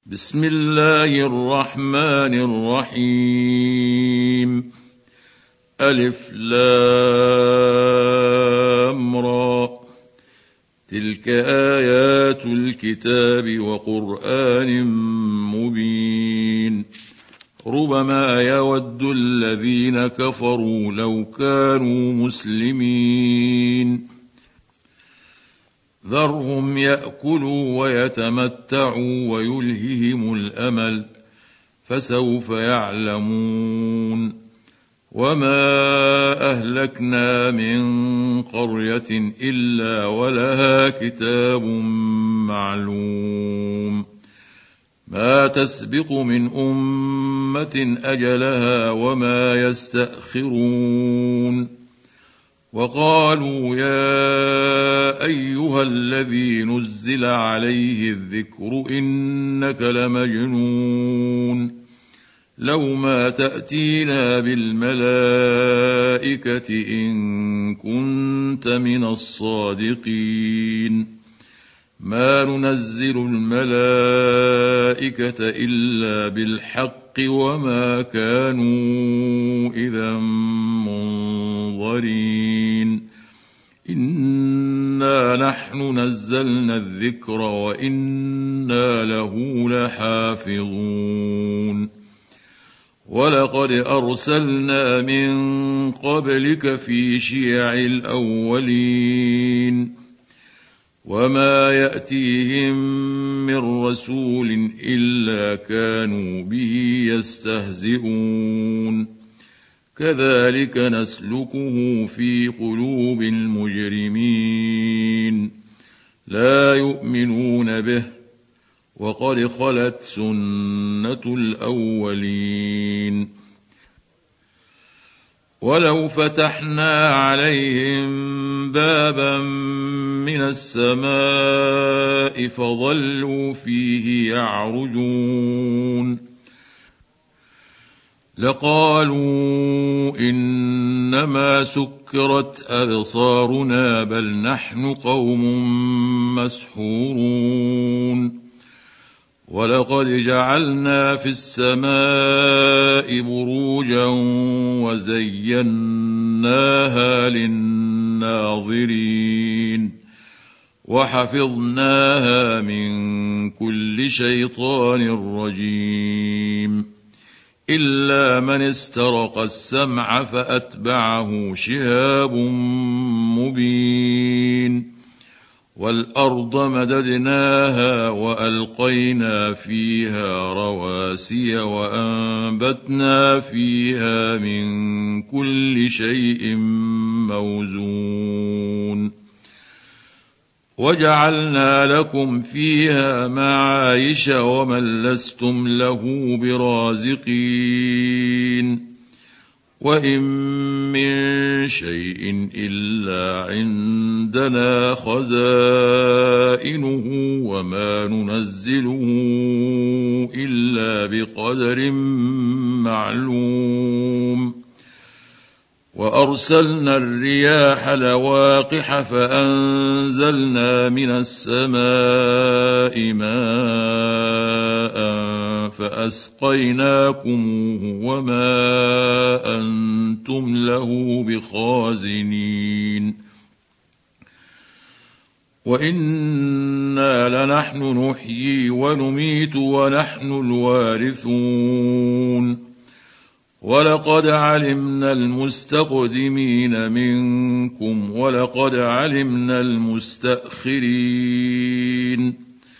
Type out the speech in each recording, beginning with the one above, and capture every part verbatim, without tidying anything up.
بسم الله الرحمن الرحيم. ألف لام را، تلك آيات الكتاب وقرآن مبين. ربما يود الذين كفروا لو كانوا مسلمين. ذرهم يأكلوا ويتمتعوا ويلههم الأمل، فسوف يعلمون. وما أهلكنا من قرية إلا ولها كتاب معلوم، ما تسبق من أمة أجلها وما يستأخرون. وقالوا يا أيها الذي نزل عليه الذكر إنك لمجنون، لو ما تأتينا بالملائكة إن كنت من الصادقين. ما ننزل الملائكة إلا بالحق وما كانوا إذا منظرين. إنا نحن نزلنا الذكر وإنا له لحافظون. ولقد أرسلنا من قبلك في شيع الأولين، وما يأتيهم من رسول إلا كانوا به يستهزئون. كذلك نسلكه في قلوب المجرمين، لا يؤمنون به، وقد خلت سنة الأولين. ولو فتحنا عليهم بابا من السماء فظلوا فيه يعرجون لقالوا إنما سكرت أبصارنا بل نحن قوم مسحورون. ولقد جعلنا في السماء بروجا وزيناها للناظرين، وحفظناها من كل شيطان رجيم، إلا من استرق السمع فأتبعه شهاب مبين. والأرض مددناها وألقينا فيها رواسي وأنبتنا فيها من كل شيء موزون، وجعلنا لكم فيها معايش ومن لستم له برازقين. وإن من شيء إلا عندنا خزائنه وما ننزله إلا بقدر معلوم. وأرسلنا الرياح لواقح فأنزلنا من السماء ماء فأسقيناكموه وما أنتم له بخازنين. وإنا لنحن نحيي ونميت ونحن الوارثون. ولقد علمنا المستقدمين منكم ولقد علمنا المستأخرين.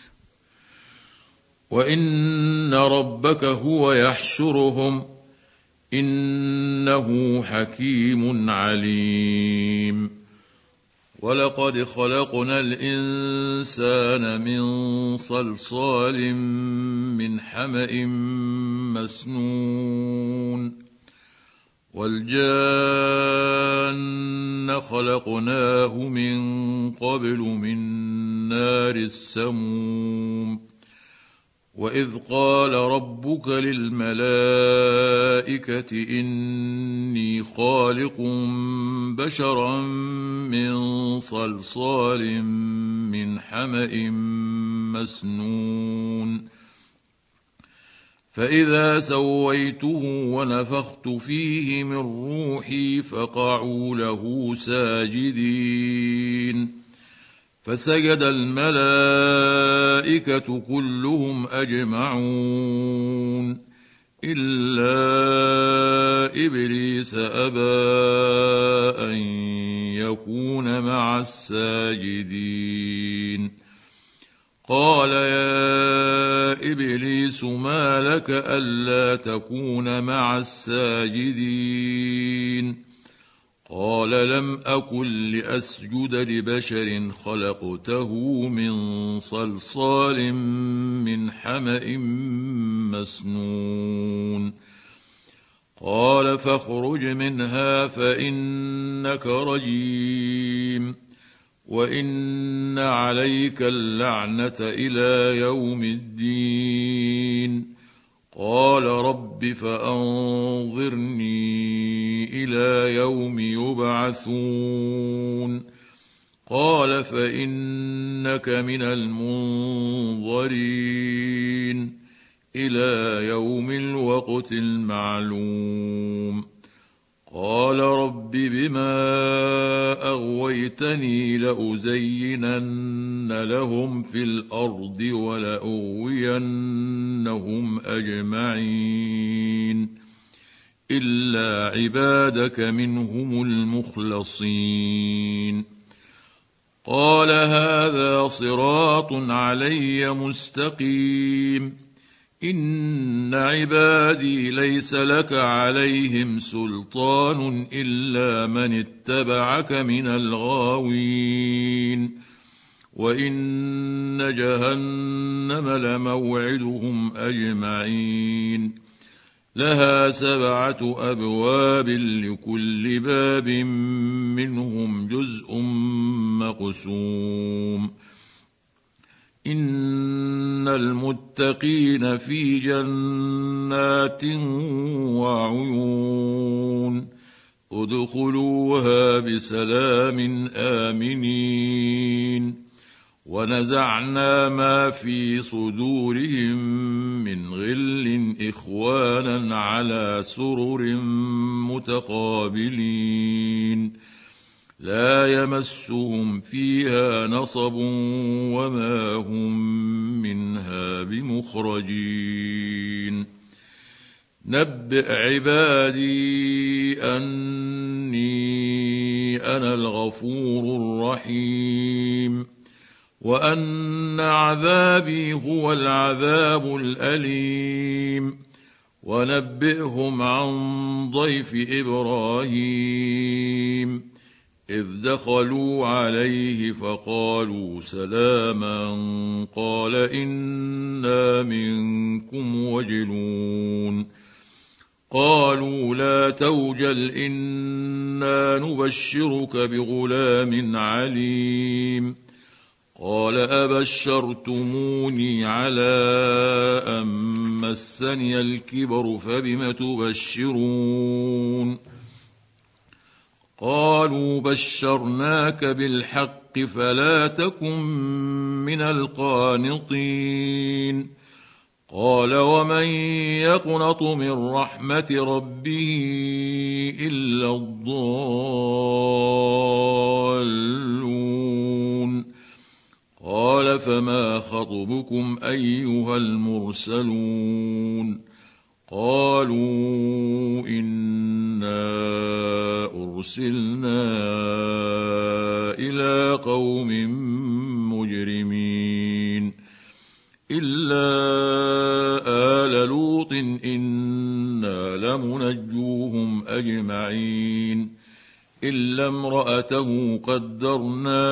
وإن ربك هو يحشرهم إنه حكيم عليم. ولقد خلقنا الإنسان من صلصال من حمأ مسنون. والجان خلقناه من قبل من نار السموم. وإذ قال ربك للملائكة إني خالق بشرا من صلصال من حمأ مسنون. فإذا سويته ونفخت فيه من روحي فقعوا له ساجدين فسجد الملائكة كلهم أجمعون إلا إبليس أبى أن يكون مع الساجدين قال يا إبليس ما لك ألا تكون مع الساجدين قال لم أكن لأسجد لبشر خلقته من صلصال من حمأ مسنون قال فاخرج منها فإنك رجيم وإن عليك اللعنة إلى يوم الدين قال رب فأنظرني إلى يوم يبعثون قال فإنك من المنظرين إلى يوم الوقت المعلوم قال رب بما أغويتني لأزينن لهم في الأرض ولأغوينهم أجمعين إلا عبادك منهم المخلصين قال هذا صراط علي مستقيم إن عبادي ليس لك عليهم سلطان إلا من اتبعك من الغاوين وإن جهنم لموعدهم أجمعين لها سبعة أبواب لكل باب منهم جزء مقسوم إن المتقين في جنات وعيون ادخلوها بسلام آمنين ونزعنا ما في صدورهم من غل إخوانا على سرر متقابلين لا يمسهم فيها نصب وما هم منها بمخرجين نبئ عبادي أني أنا الغفور الرحيم وأن عذابي هو العذاب الأليم ونبئهم عن ضيف إبراهيم إذ دخلوا عليه فقالوا سلاما قال إنا منكم وجلون قالوا لا توجل إنا نبشرك بغلام عليم قال أبشرتموني على أن مسني الكبر فبم تبشرون قالوا بشرناك بالحق فلا تكن من القانطين قال ومن يقنط من رحمة ربه إلا الضالون قال فما خطبكم أيها المرسلون قالوا إنا أرسلنا إلى قوم مجرمين إلا آل لوط إنا لمنجوهم أجمعين إلا امرأته قدرنا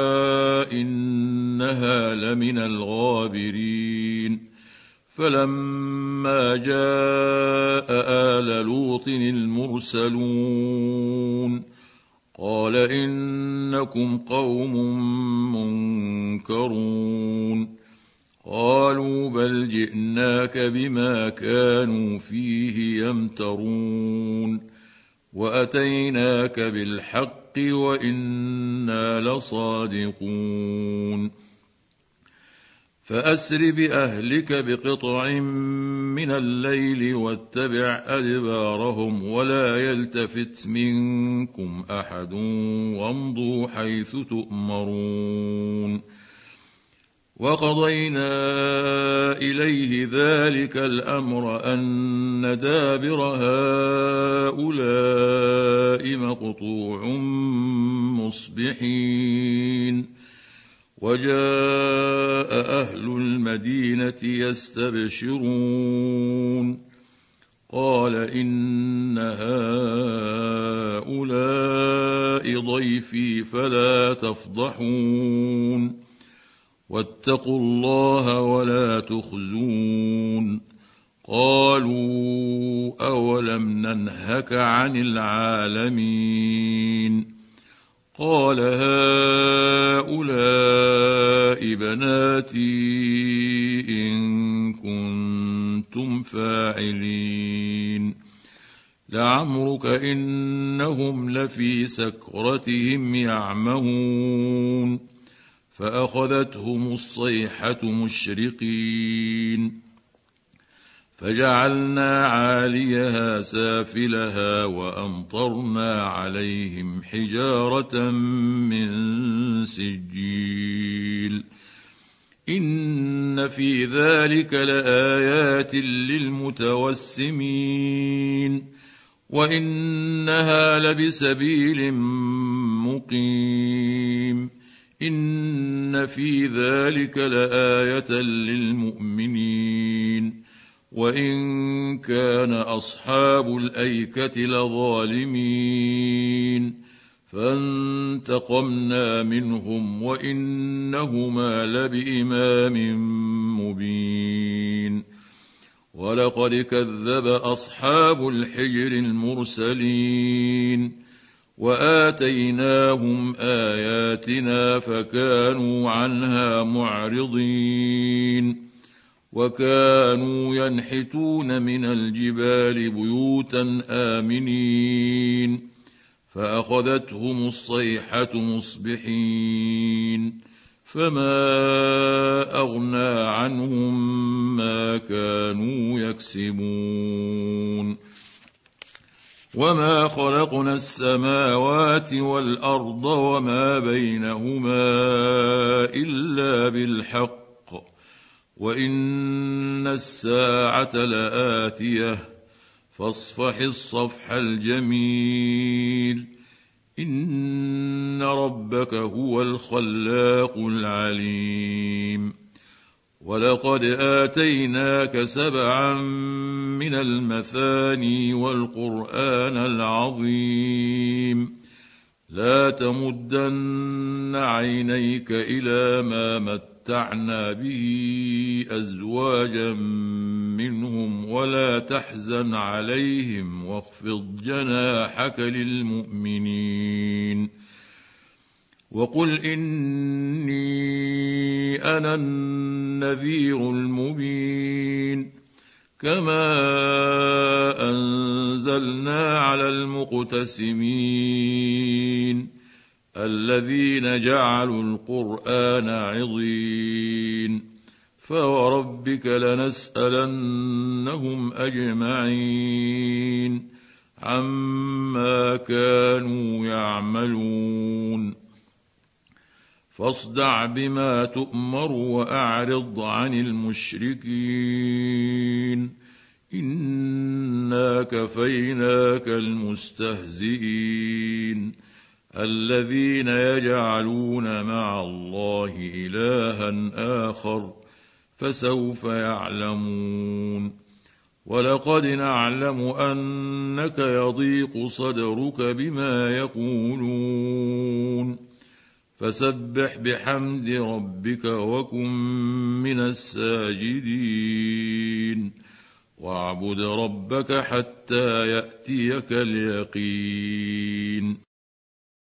إنها لمن الغابرين فلما جاء آل لوط المرسلون قال إنكم قوم منكرون قالوا بل جئناك بما كانوا فيه يمترون وأتيناك بالحق وإنا لصادقون فأسر بأهلك بقطع من الليل واتبع أدبارهم ولا يلتفت منكم أحد وامضوا حيث تؤمرون وقضينا إليه ذلك الأمر أن دابر هؤلاء مقطوع مصبحين وجاء أهل المدينة يستبشرون قال إن هؤلاء ضيفي فلا تفضحون واتقوا الله ولا تخزون قالوا أولم ننهك عن العالمين قال هؤلاء بناتي إن كنتم فاعلين لعمرك إنهم لفي سكرتهم يعمهون فأخذتهم الصيحة مشرقين فجعلنا عاليها سافلها وأمطرنا عليهم حجارة من سجيل إن في ذلك لآيات للمتوسمين وإنها لبسبيل مقيم إن في ذلك لآية للمؤمنين وإن كان أصحاب الأيكة لظالمين فانتقمنا منهم وإنهما لبإمام مبين ولقد كذب أصحاب الحجر المرسلين وآتيناهم آياتنا فكانوا عنها معرضين وكانوا ينحتون من الجبال بيوتا آمنين فأخذتهم الصيحة مصبحين فما أغنى عنهم ما كانوا يكسبون وما خلقنا السماوات والأرض وما بينهما إلا بالحق وإن الساعة لآتية فاصفح الصفح الجميل إن ربك هو الخلاق العليم ولقد آتيناك سبعا من المثاني والقرآن العظيم لا تمدن عينيك إلى ما متعنا به أزواجا منهم ولا تحزن عليهم واخفض جناحك للمؤمنين وقل إني أنا النذير المبين كما أنزلنا على المقتسمين الذين جعلوا القرآن عضين فوربك لنسألنهم أجمعين عما كانوا يعملون فاصدع بما تؤمر وأعرض عن المشركين إنا كفيناك المستهزئين الذين يجعلون مع الله إلها آخر فسوف يعلمون ولقد نعلم أنك يضيق صدرك بما يقولون فسبح بحمد ربك وكن من الساجدين واعبد ربك حتى يأتيك اليقين